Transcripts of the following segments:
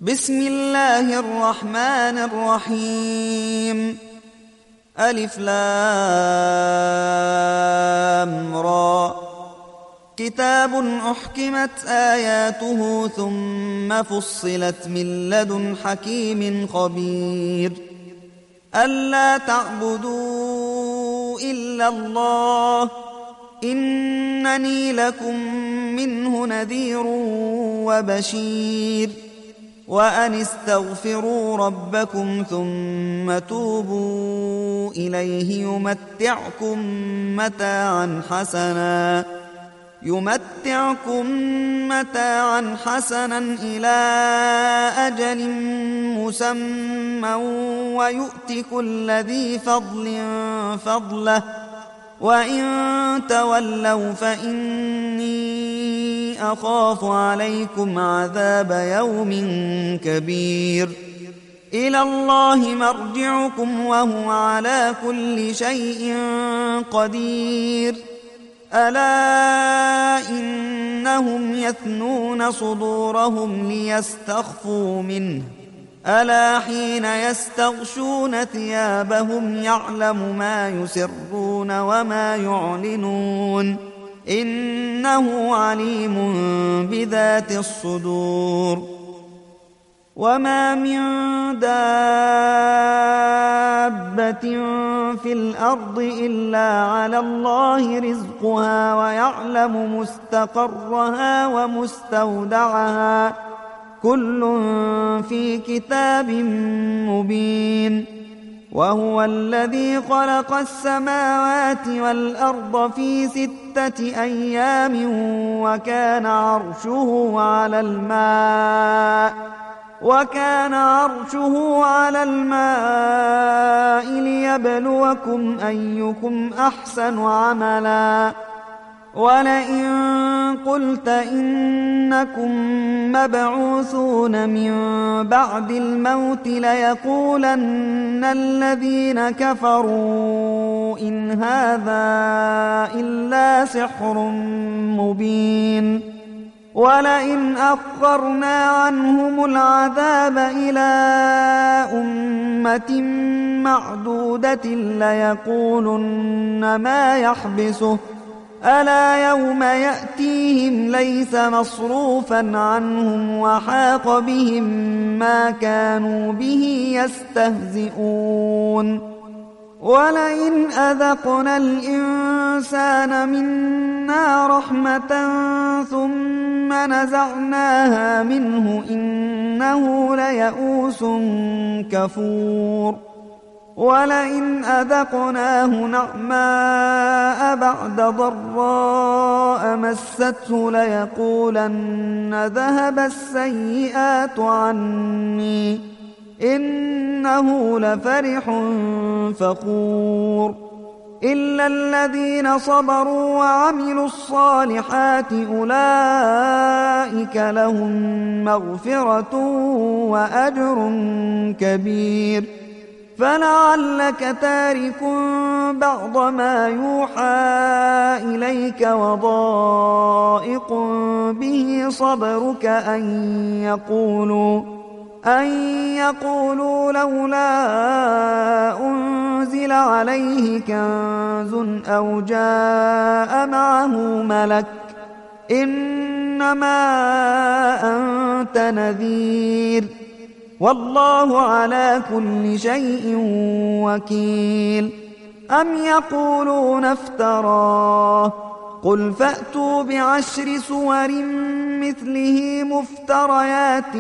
بسم الله الرحمن الرحيم. ألف لام را. كتاب أحكمت آياته ثم فصلت من لدن حكيم خبير. ألا تعبدوا إلا الله إنني لكم منه نذير وبشير. وأن استغفروا ربكم ثم توبوا إليه يمتعكم متاعا حسنا إلى أجل مسمى ويؤت كل ذي فضل فضله وإن تولوا فإني أخاف عليكم عذاب يوم كبير. إلى الله مرجعكم وهو على كل شيء قدير. ألا إنهم يثنون صدورهم ليستخفوا منه ألا حين يستغشون ثيابهم يعلم ما يسرون وما يعلنون إنه عليم بذات الصدور. وما من دابة في الأرض إلا على الله رزقها ويعلم مستقرها ومستودعها كل في كتاب مبين. وهو الذي خلق السماوات والأرض في 6 أيام وكان عرشه على الماء ليبلوكم أيكم أحسن عملا. ولئن قلت إنكم مبعوثون من بعد الموت ليقولن الذين كفروا إن هذا إلا سحر مبين. ولئن أخرنا عنهم العذاب إلى أمة معدودة ليقولن ما يحبسه ألا يوم يأتيهم ليس مصروفا عنهم وحاق بهم ما كانوا به يستهزئون. ولئن أذقنا الإنسان منا رحمة ثم نزعناها منه إنه ليئوس كفور. ولئن أذقناه نعماء بعد ضراء مسته ليقولن ذهب السيئات عني إنه لفرح فخور. إلا الذين صبروا وعملوا الصالحات أولئك لهم مغفرة وأجر كبير. فلعلك تارك بعض ما يوحى إليك وضائق به صدرك أن يقولوا لولا أنزل عليه كنز أو جاء معه ملك إنما أنت نذير والله على كل شيء وكيل. أم يقولون افتراه قل فأتوا ب10 سور مثله مفتريات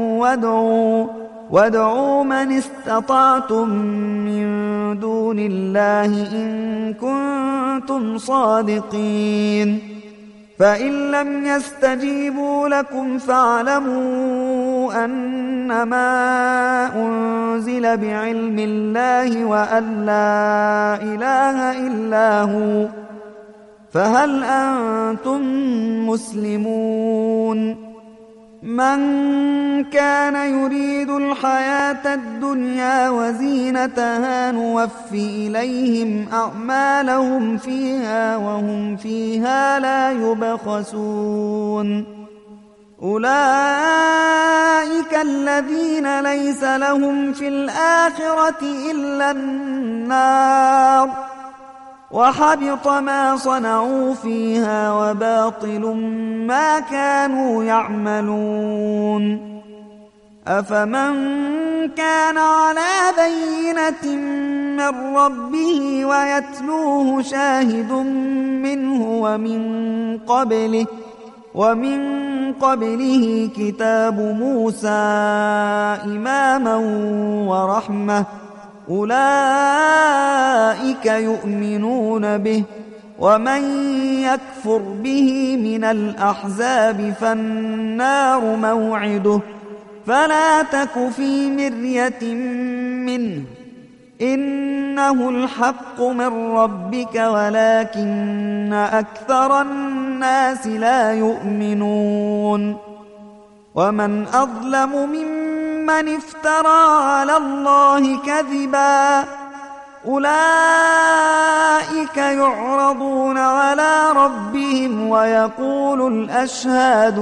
وادعوا من استطعتم من دون الله إن كنتم صادقين. فإن لم يستجيبوا لكم فاعلموا أنما أنزل بعلم الله وأن لا إله إلا هو فهل أنتم مسلمون؟ من كان يريد الحياة الدنيا وزينتها نوفي إليهم أعمالهم فيها وهم فيها لا يبخسون. أولئك الذين ليس لهم في الآخرة إلا النار وحبط ما صنعوا فيها وباطل ما كانوا يعملون أفمن كان على بينة من ربه ويتلوه شاهد منه ومن قبله كتاب موسى إماما ورحمة أولئك يؤمنون به ومن يكفر به من الأحزاب فالنار موعده فلا تك في مرية منه إنه الحق من ربك ولكن أكثر الناس لا يؤمنون ومن أظلم ممن افترى على الله كذبا أولئك يعرضون على ربهم ويقول الأشهاد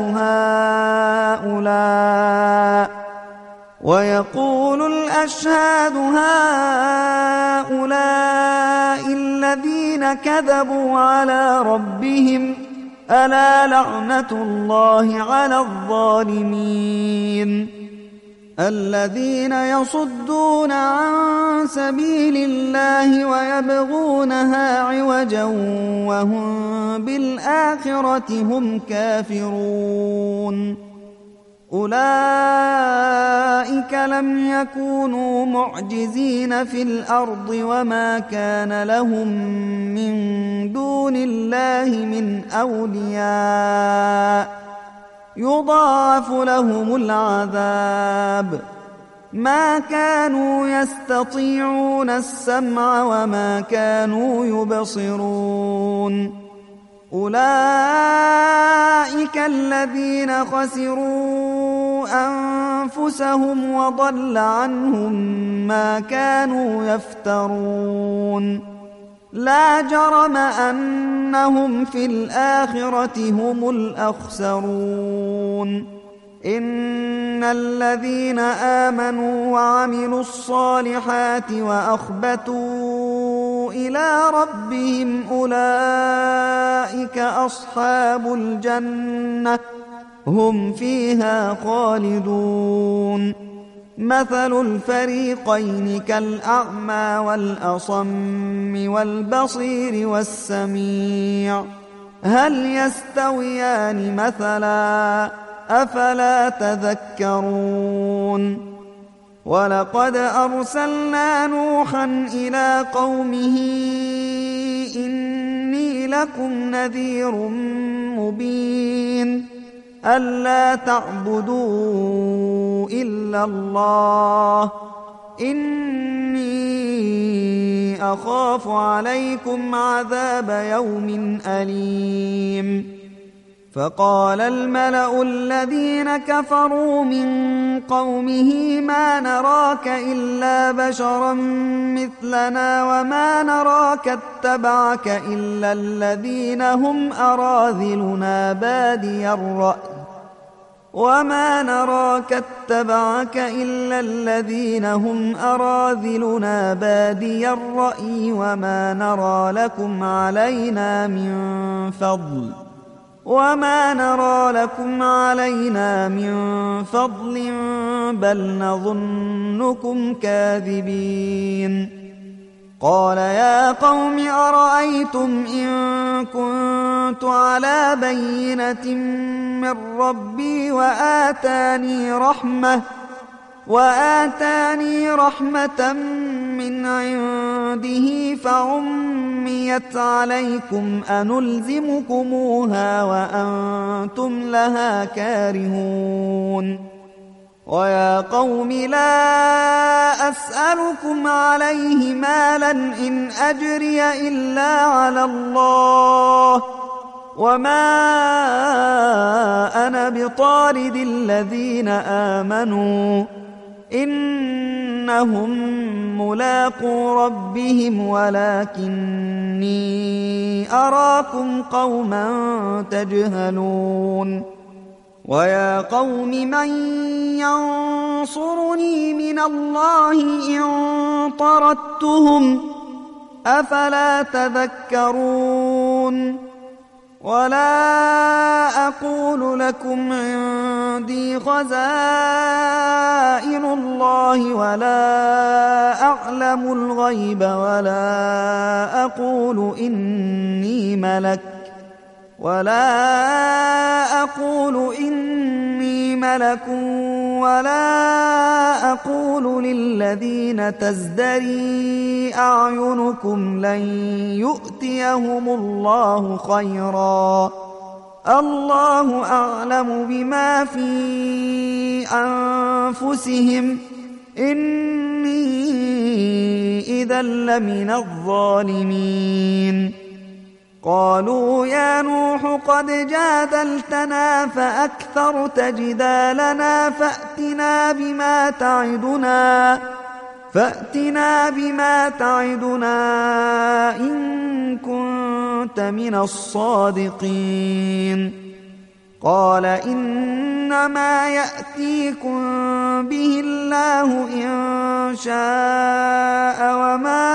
هؤلاء الذين كذبوا على ربهم ألا لعنة الله على الظالمين الذين يصدون عن سبيل الله ويبغونها عوجا وهم بالآخرة هم كافرون أولئك لم يكونوا معجزين في الأرض وما كان لهم من دون الله من أولياء يضاعف لهم العذاب ما كانوا يستطيعون السمع وما كانوا يبصرون أولئك الذين خسروا أنفسهم وضل عنهم ما كانوا يفترون لا جرم أنهم في الآخرة هم الأخسرون إن الذين آمنوا وعملوا الصالحات وأخبتوا إلى ربهم أولئك أصحاب الجنة هم فيها خالدون مثل الفريقين كالأعمى والأصم والبصير والسميع هل يستويان مثلا أفلا تذكرون ولقد أرسلنا نوحا إلى قومه إني لكم نذير مبين ألا تعبدوا إلا الله إني أخاف عليكم عذاب يوم أليم فقال الملأ الذين كفروا من قومه ما نراك إلا بشرا مثلنا وما نراك اتبعك إلا الذين هم أراذلنا بادي الرأي وما نراك اتبعك إلا الذين هم أراذلنا بادي الرأي وما نرى لكم علينا من فضل بل نظنكم كاذبين قال يا قوم أرأيتم إن كنت على بينة من ربي وآتاني رحمة من عنده فعميت عليكم أنلزمكموها وأنتم لها كارهون ويا قوم لا أسألكم عليه مالا إن أجري إلا على الله وما أنا بطارد الذين آمنوا إنهم ملاقو ربهم ولكني أراكم قوما تجهلون ويا قوم من ينصرني من الله إن طردتهم أفلا تذكرون ولا أقول لكم عندي خزائن الله ولا أعلم الغيب ولا أقول إني ملك ولا أقول للذين تزدري أعينكم لن يؤتيهم الله خيرا الله أعلم بما في أنفسهم إني إذا لمن الظالمين قالوا يا نوح قد جادلتنا فأكثرت جدالنا فأتنا بما تعدنا إن كنت من الصادقين قال إنما يأتيكم به الله إن شاء وما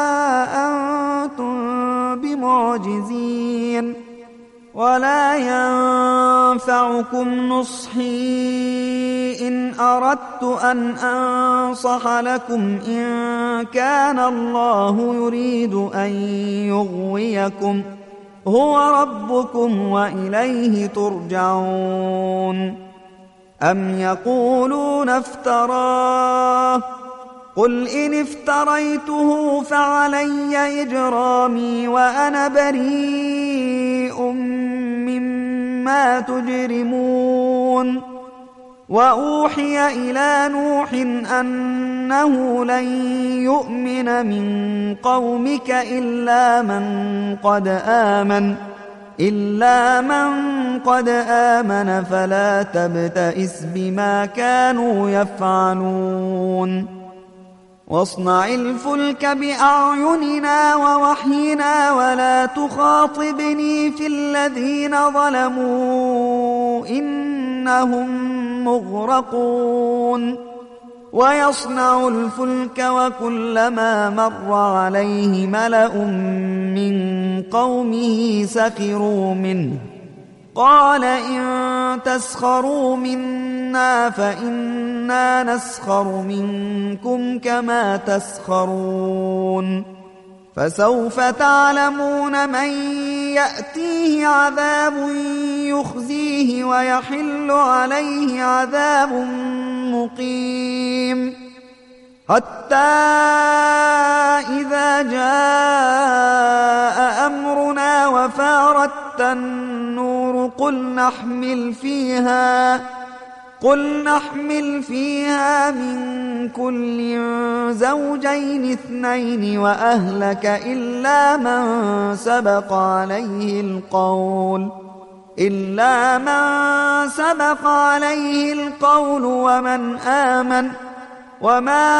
أنتم بمعجزين ولا ينفعكم نصحي إن أردت أن أنصح لكم إن كان الله يريد أن يغويكم هو ربكم وإليه ترجعون أم يقولون افتراه قل إن افتريته فعلي إجرامي وأنا بريء مما تجرمون وأوحي إلى نوح أنه لن يؤمن من قومك إلا من قد آمن فلا تبتئس بما كانوا يفعلون واصنع الفلك بأعيننا ووحينا ولا تخاطبني في الذين ظلموا إنهم مغرقون ويصنع الفلك وكلما مر عليه ملأ من قومه سخروا منه قال إن تسخروا منا فإنا نسخر منكم كما تسخرون فسوف تعلمون من يأتيه عذاب يخزيه ويحل عليه عذاب مقيم حتى إذا جاء أمرنا وفارت النور قل نحمل فيها من كل زوجين اثنين وأهلك إلا من سبق عليه القول ومن آمن وما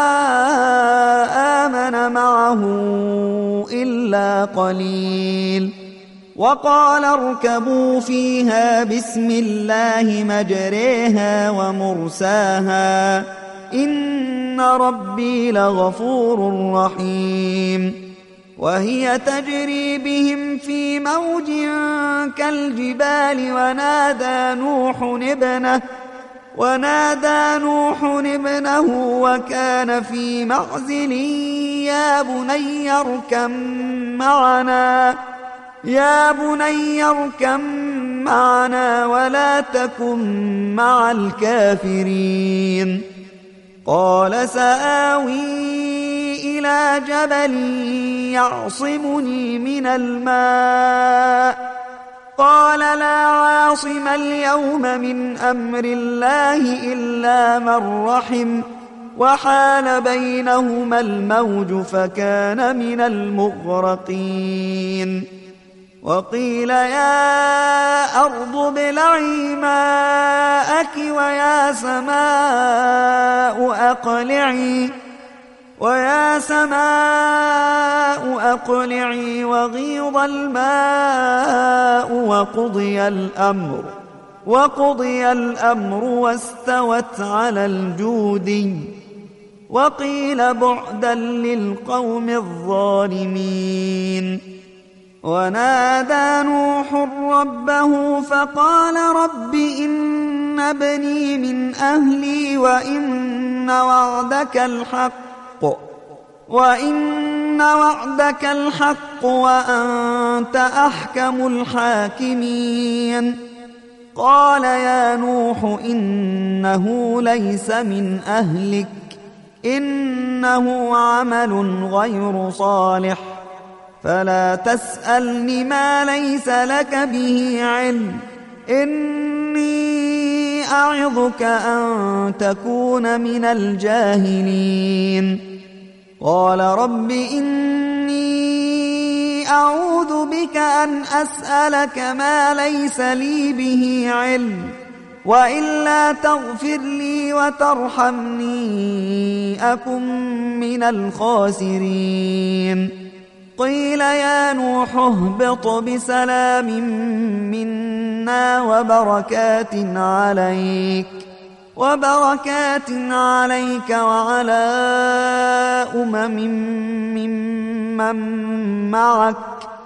آمن معه إلا قليل وقال اركبوا فيها بسم الله مجريها ومرساها إن ربي لغفور رحيم وهي تجري بهم في موج كالجبال ونادى نوح ابنه وكان في معزل يا بني اركم معنا ولا تكن مع الكافرين قال سآوي إلى جبل يعصمني من الماء قال لا عاصم اليوم من أمر الله إلا من رحم وحال بينهما الموج فكان من المغرقين وقيل يا أرض ابلعي ماءك ويا سماء أقلعي وغيض الماء وقضي الأمر واستوت على الجودي وقيل بعدا للقوم الظالمين. ونادى نوح ربه فقال رب إن ابني من أهلي وإن وعدك الحق وأنت أحكم الحاكمين. قال يا نوح إنه ليس من أهلك إنه عمل غير صالح فلا تسألني ما ليس لك به علم إني أعظك أن تكون من الجاهلين. قال رب إني أعوذ بك أن أسألك ما ليس لي به علم وإلا تغفر لي وترحمني أكن من الخاسرين. قيل يا نوح اهبط بسلام منا وبركات عليك وعلى ممن معك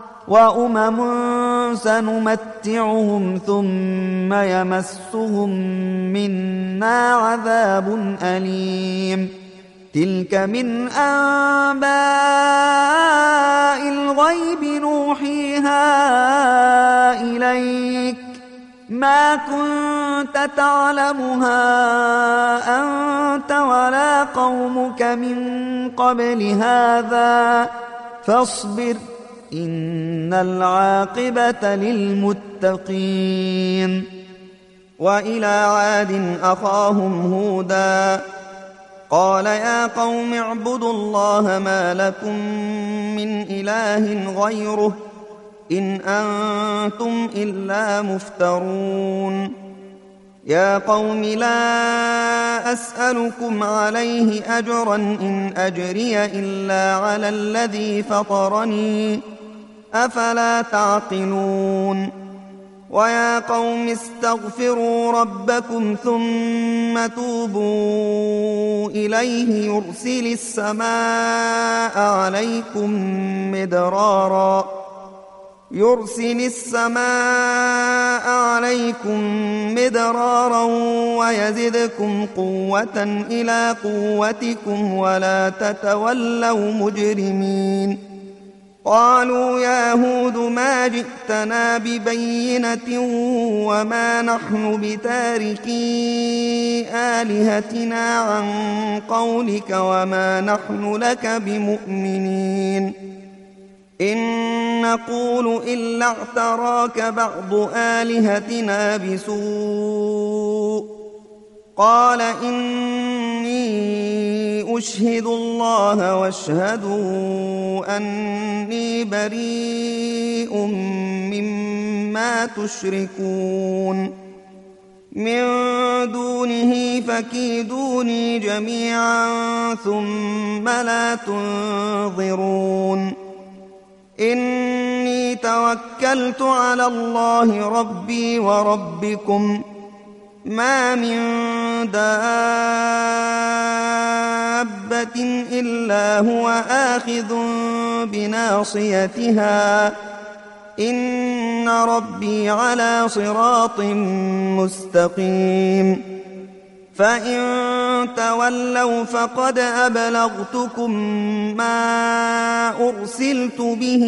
وأمم سنمتعهم ثم يمسهم منا عذاب أليم. تلك من أنباء الغيب نوحيها إليك ما كنت تعلمها أنت ولا قومك من قبل هذا فاصبر إن العاقبة للمتقين. وإلى عاد أخاهم هودا قال يا قوم اعبدوا الله ما لكم من إله غيره إن أنتم إلا مفترون. يا قوم لا أسألكم عليه أجرا إن أجري إلا على الذي فطرني أفلا تعقلون. ويا قوم استغفروا ربكم ثم توبوا إليه يرسل السماء عليكم مدرارا ويزدكم قوة إلى قوتكم ولا تتولوا مجرمين. قالوا يا هود ما جئتنا ببينة وما نحن بتاركي آلهتنا عن قولك وما نحن لك بمؤمنين إن نقول إلا اعتراك بعض آلهتنا بسوء. قال إني أشهد الله واشهدوا أني بريء مما تشركون من دونه فكيدوني جميعا ثم لا تنظرون. إني توكلت على الله ربي وربكم ما من دابة إلا هو آخذ بناصيتها إن ربي على صراط مستقيم. فإن تولوا فقد أبلغتكم ما أرسلت به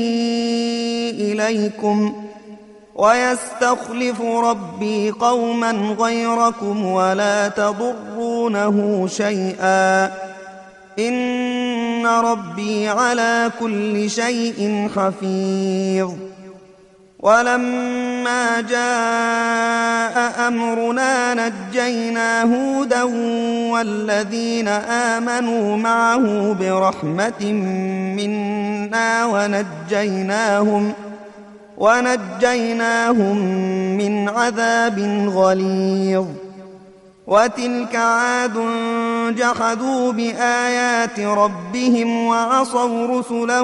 إليكم ويستخلف ربي قوما غيركم ولا تضرونه شيئا إن ربي على كل شيء حفيظ. ولما جاء أمرنا نجينا هودا والذين آمنوا معه برحمة منا ونجيناهم من عذاب غليظ. وتلك عاد جحدوا بآيات ربهم وعصوا رسله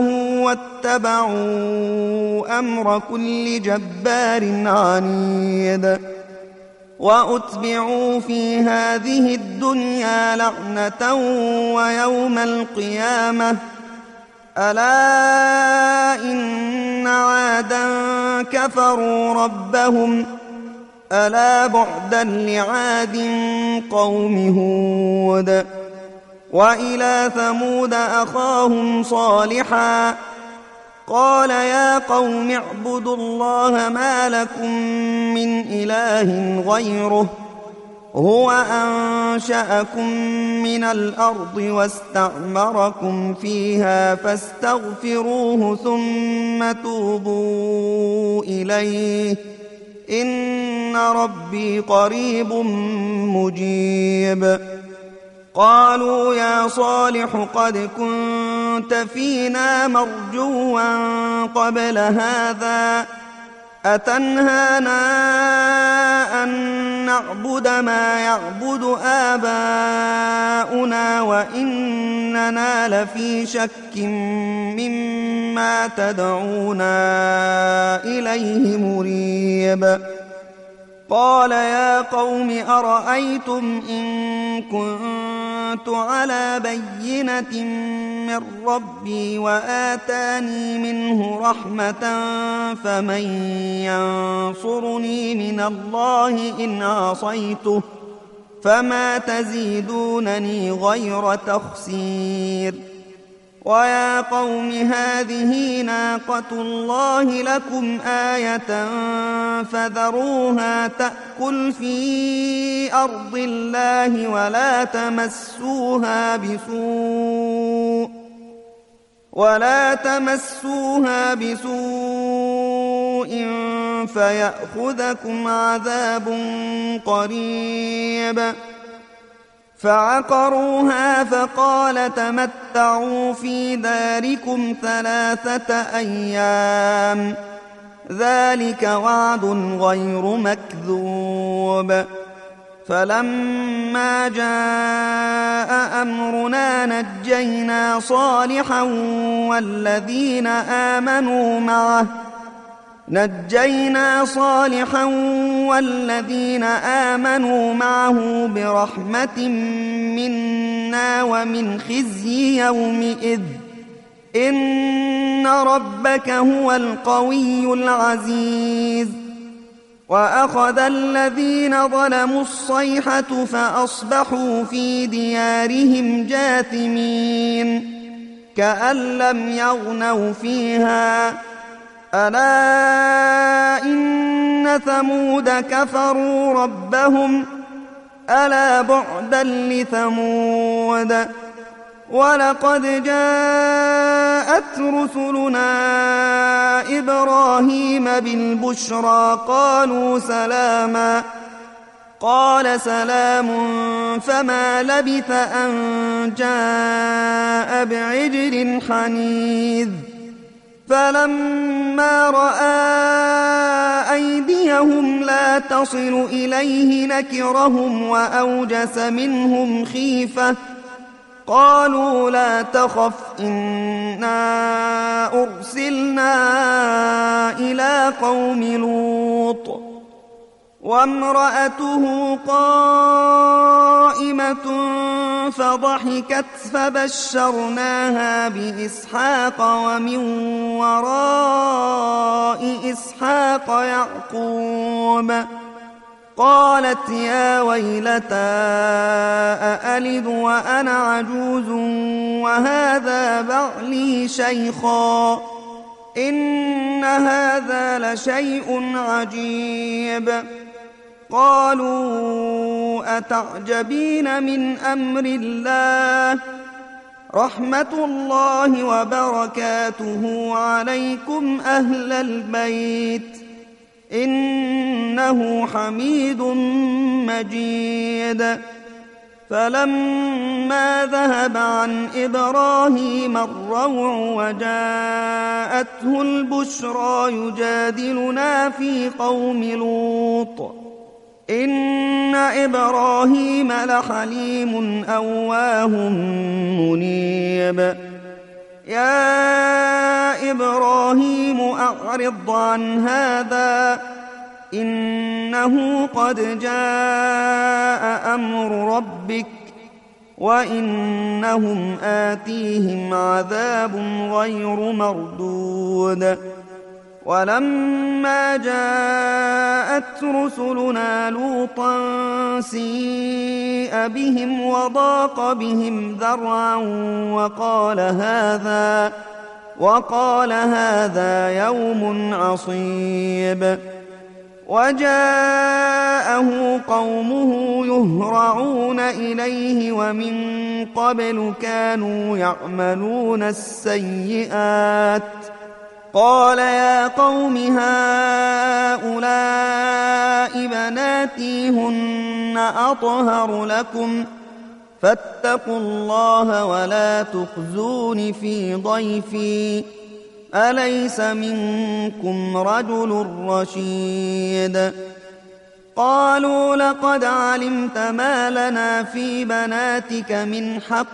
واتبعوا أمر كل جبار عنيد. وأتبعوا في هذه الدنيا لعنة ويوم القيامة ألا إن عادا كفروا ربهم ألا بعدا لعاد قوم هود وإلى ثمود أخاهم صالحا قال يا قوم اعبدوا الله ما لكم من إله غيره هو أنشأكم من الأرض واستعمركم فيها فاستغفروه ثم توبوا إليه إن ربي قريب مجيب قالوا يا صالح قد كنت فينا مرجوا قبل هذا أتنهانا أن نعبد ما يعبد آباؤنا وإننا لفي شك مما تدعونا إليه مريب قال يا قوم أرأيتم إن كنت على بينة من ربي وآتاني منه رحمة فمن ينصرني من الله إن عصيته فما تزيدونني غير تخسير ويا قوم هذه ناقة الله لكم آية فذروها تأكل في أرض الله ولا تمسوها بسوء فيأخذكم عذاب قريب فعقروها فقال تمتعوا في داركم 3 أيام ذلك وعد غير مكذوب فلما جاء أمرنا نجينا صالحا والذين آمنوا معه برحمة منا ومن خزي يومئذ إن ربك هو القوي العزيز وأخذ الذين ظلموا الصيحة فأصبحوا في ديارهم جاثمين كأن لم يغنوا فيها ألا إن ثمود كفروا ربهم ألا بعدا لثمود ولقد جاءت رسلنا إبراهيم بالبشرى قالوا سلاما قال سلام فما لبث أن جاء بعجل حنيذ فلما رأى أيديهم لا تصل إليه نكرهم وأوجس منهم خيفة قالوا لا تخف إنا أرسلنا إلى قوم لوط وامرأته قائمة فضحكت فبشرناها بإسحاق ومن وراء إسحاق يعقوب قالت يا ويلتى أألد وأنا عجوز وهذا بعلي شيخا إن هذا لشيء عجيب قالوا أتعجبين من أمر الله رحمة الله وبركاته عليكم أهل البيت إنه حميد مجيد فلما ذهب عن إبراهيم الروع وجاءته البشرى يجادلنا في قوم لوط إن إبراهيم لحليم أواه منيب يا إبراهيم أعرض عن هذا إنه قد جاء أمر ربك وإنهم آتيهم عذاب غير مردود ولما جاءت رسلنا لوطا سيء بهم وضاق بهم ذرعا وقال هذا يوم عصيب وجاءه قومه يهرعون إليه ومن قبل كانوا يعملون السيئات قال يا قوم هؤلاء بناتي هن أطهر لكم فاتقوا الله ولا تخزون في ضيفي أليس منكم رجل رشيد قالوا لقد علمت ما لنا في بناتك من حق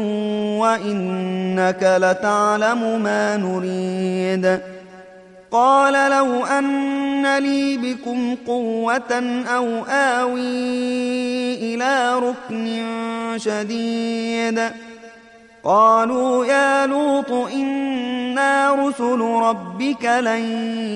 وإنك لتعلم ما نريد قال لو أن لي بكم قوة أو آوي إلى ركن شديد قالوا يا لوط إنا رسل ربك لن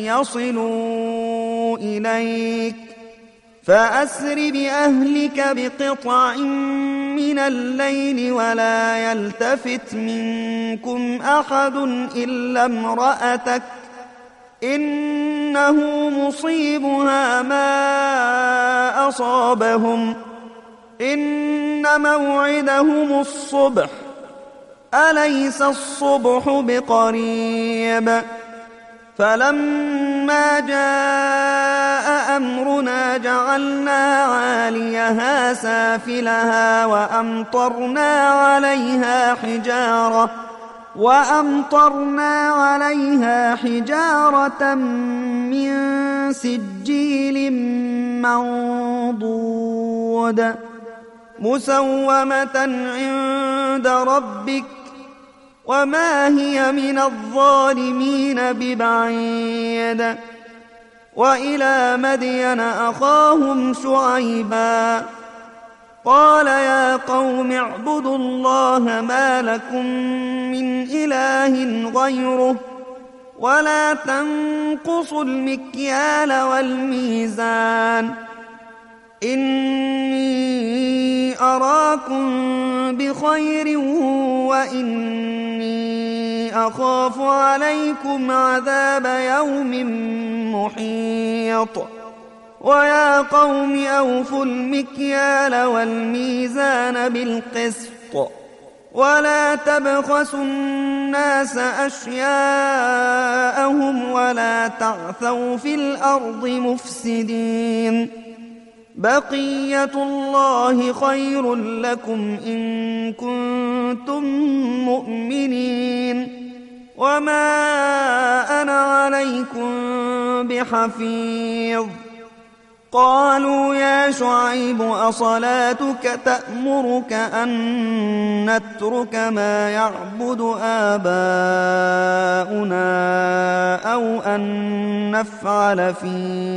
يصلوا إليك فأسر بأهلك بقطع من الليل ولا يلتفت منكم أحد إلا امرأتك إنه مصيبها ما أصابهم إن موعدهم الصبح أليس الصبح بقريب فلما جاء أمرنا جعلنا عاليها سافلها وأمطرنا عليها حجارة من سجيل منضود مسومة عند ربك وما هي من الظالمين ببعيد وإلى مدين أخاهم شعيبا قال يا قوم اعبدوا الله ما لكم من إله غيره ولا تنقصوا المكيال والميزان إني أراكم بخير وإني أخاف عليكم عذاب يوم محيط ويا قوم أوفوا المكيال والميزان بالقسط ولا تبخسوا الناس أشياءهم ولا تعثوا في الأرض مفسدين بقية الله خير لكم إن كنتم مؤمنين وما أنا عليكم بحفيظ قالوا يا شعيب أصلاتك تأمرك أن نترك ما يعبد آباؤنا أو أن نفعل في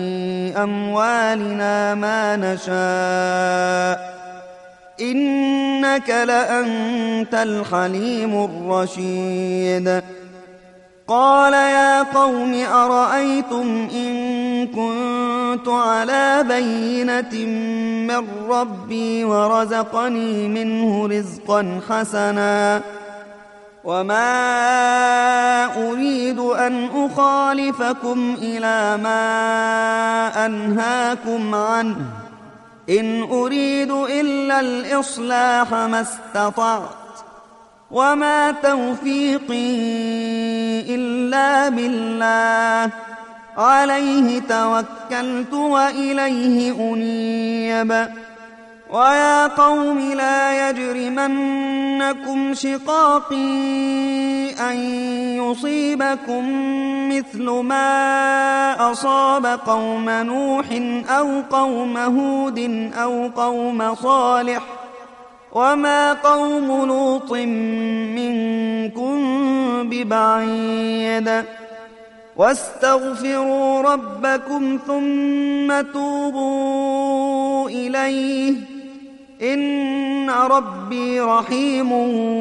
أموالنا ما نشاء إنك لأنت الحليم الرشيد قال يا قوم أرأيتم إن كنت على بينة من ربي ورزقني منه رزقا حسنا وما أريد أن أخالفكم إلى ما أنهاكم عنه إن أريد إلا الإصلاح ما استطعت وما توفيقي إلا بالله عليه توكلت وإليه أنيب ويا قوم لا يجرمنكم شقاقي أن يصيبكم مثل ما أصاب قوم نوح أو قوم هود أو قوم صالح وما قوم لوط منكم ببعيد واستغفروا ربكم ثم توبوا إليه إن ربي رحيم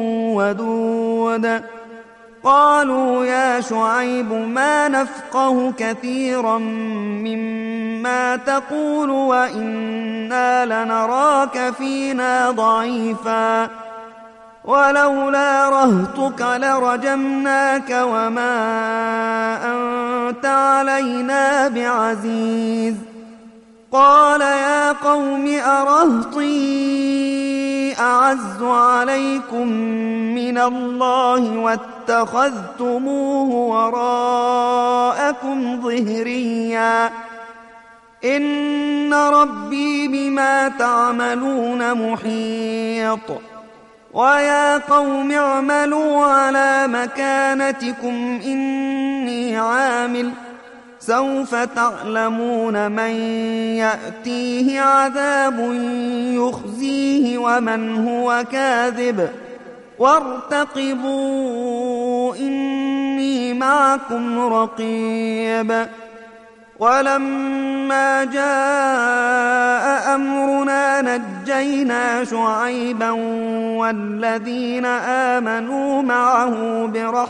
ودود. قالوا يا شعيب ما نفقه كثيرا مما تقول وإنا لنراك فينا ضعيفا ولولا رهطك لرجمناك وما أنت علينا بعزيز. قال يا قوم أرهطي أعز عليكم من الله واتخذتموه وراءكم ظهريا إن ربي بما تعملون محيط. ويا قوم اعملوا على مكانتكم إني عامل سوف تعلمون من يأتيه عذاب يخزيه ومن هو كاذب وارتقبوا إني معكم رقيب. ولما جاء أمرنا نجينا شعيبا والذين آمنوا معه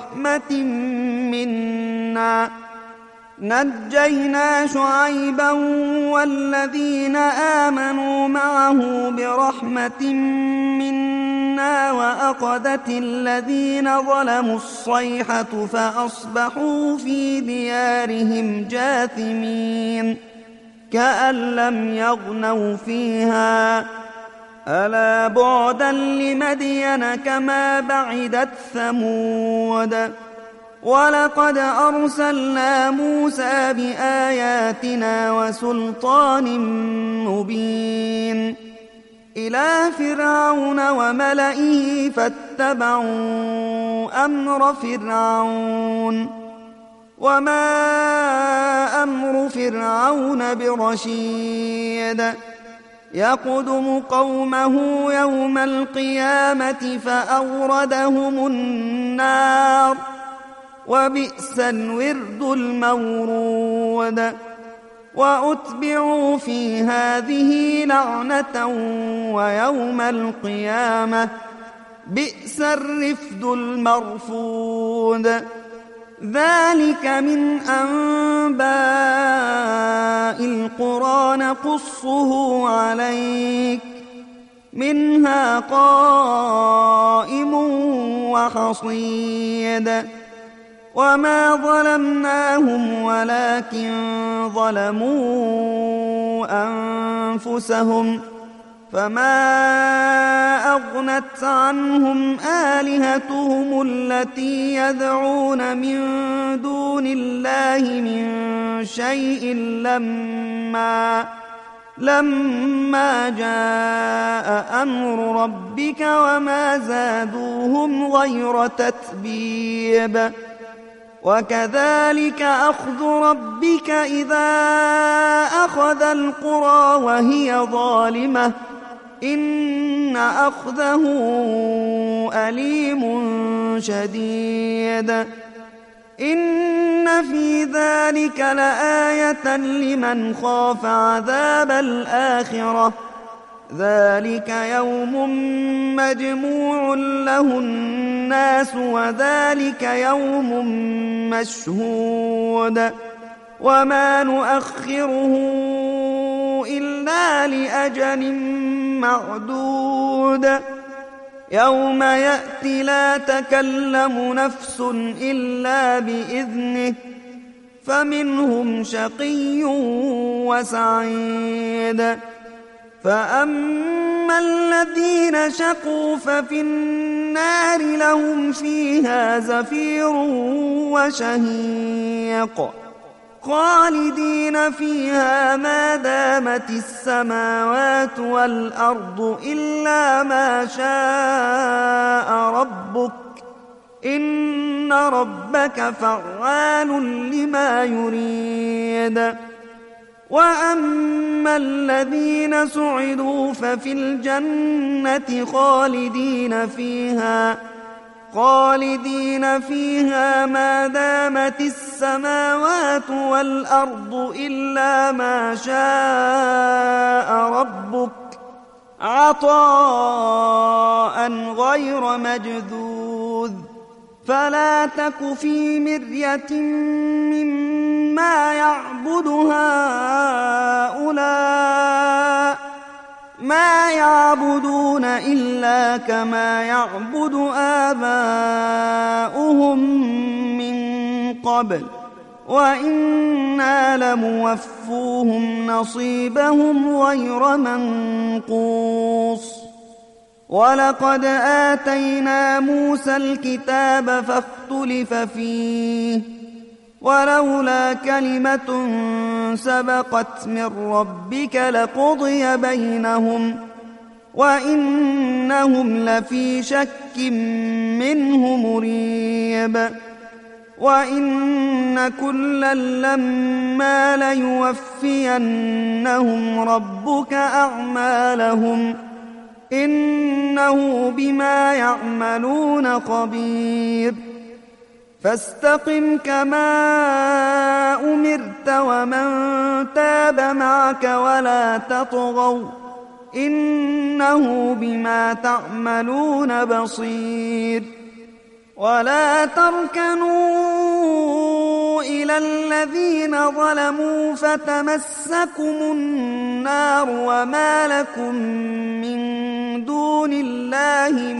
برحمة منا وأخذت الذين ظلموا الصيحة فأصبحوا في ديارهم جاثمين كأن لم يغنوا فيها ألا بعدا لمدين كما بعدت ثمود. ولقد أرسلنا موسى بآياتنا وسلطان مبين إلى فرعون وملئه فاتبعوا أمر فرعون وما أمر فرعون برشيد. يقدم قومه يوم القيامة فأوردهم النار وبئس الورد المورود. وأتبعوا في هذه لعنة ويوم القيامة بئس الرفد المرفود. ذلك من أنباء القرى نقصه عليك منها قائم وحصيد. وما ظلمناهم ولكن ظلموا أنفسهم فما أغنت عنهم آلهتهم التي يدعون من دون الله من شيء لما جاء أمر ربك وما زادوهم غير تتبيب. وكذلك أخذ ربك إذا أخذ القرى وهي ظالمة إن أخذه أليم شديد. إن في ذلك لآية لمن خاف عذاب الآخرة ذلك يوم مجموع له الناس وذلك يوم مشهود. وما نؤخره إلا لأجل معدود. يوم يأتي لا تكلم نفس إلا بإذنه فمنهم شقي وسعيد. فأما الذين شقوا ففي النار لهم فيها زفير وشهيق خالدين فيها ما دامت السماوات والأرض إلا ما شاء ربك إن ربك فعال لما يريد. وأما الذين سعدوا ففي الجنة خالدين فيها خالدين فيها ما دامت السماوات والأرض إلا ما شاء ربك عطاء غير مجذوذ فلا تك في مرية مما يعبد هؤلاء ما يعبدون إلا كما يعبد آباؤهم من قبل وإنا لموفوهم نصيبهم غير منقوص ولقد آتينا موسى الكتاب فاختلف فيه ولولا كلمة سبقت من ربك لقضي بينهم وإنهم لفي شك منه مريب وإن كلا لما ليوفينهم ربك أعمالهم إنه بما يعملون خبير فاستقم كما أمرت ومن تاب معك ولا تطغوا إنه بما تعملون بصير ولا تركنوا إلى الذين ظلموا فتمسكم النار وما لكم من دون الله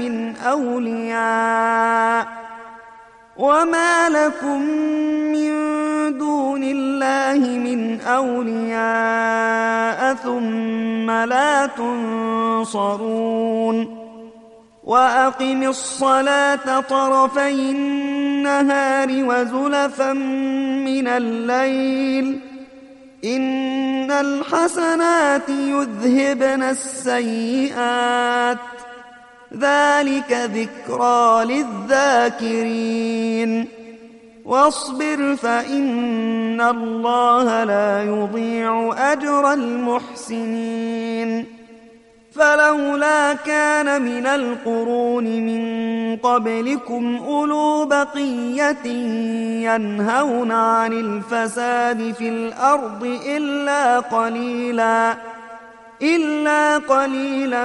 من أولياء ثم لا تنصرون وأقم الصلاة طرفي النهار وزلفا من الليل إن الحسنات يذهبن السيئات ذلك ذكرى للذاكرين واصبر فإن الله لا يضيع أجر المحسنين فلولا كان من القرون من قبلكم أولو بقية ينهون عن الفساد في الأرض إلا قليلا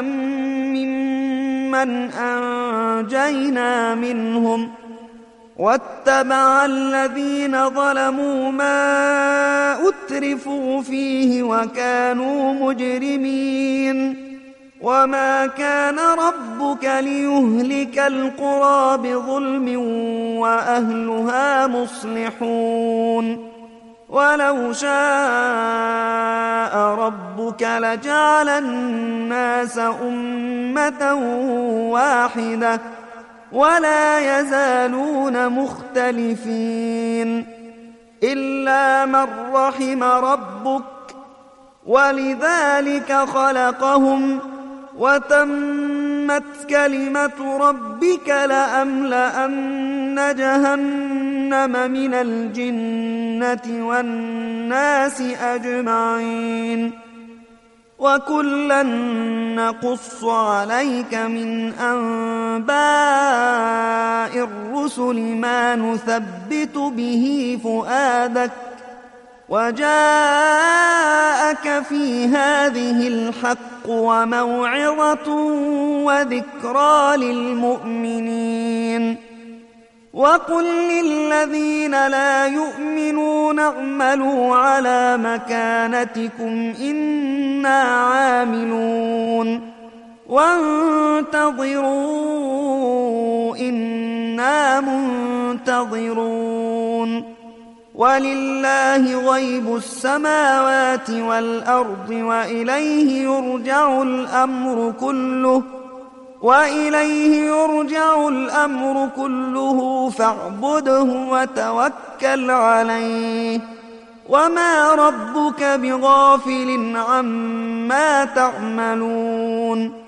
ممن أنجينا منهم واتبع الذين ظلموا ما أترفوا فيه وكانوا مجرمين وما كان ربك ليهلك القرى بظلم وأهلها مصلحون ولو شاء ربك لجعل الناس أمة واحدة ولا يزالون مختلفين إلا من رحم ربك ولذلك خلقهم وتمت كلمة ربك لأملأن جهنم من الجنة والناس أجمعين وكلا نقص عليك من أنباء الرسل ما نثبت به فؤادك وجاءك في هذه الحق وموعظة وذكرى للمؤمنين وقل للذين لا يؤمنون اعملوا على مكانتكم إنا عاملون وانتظروا إنا منتظرون ولله غيب السماوات والأرض وإليه يرجع الأمر كله فاعبده وتوكل عليه وما ربك بغافل عما تعملون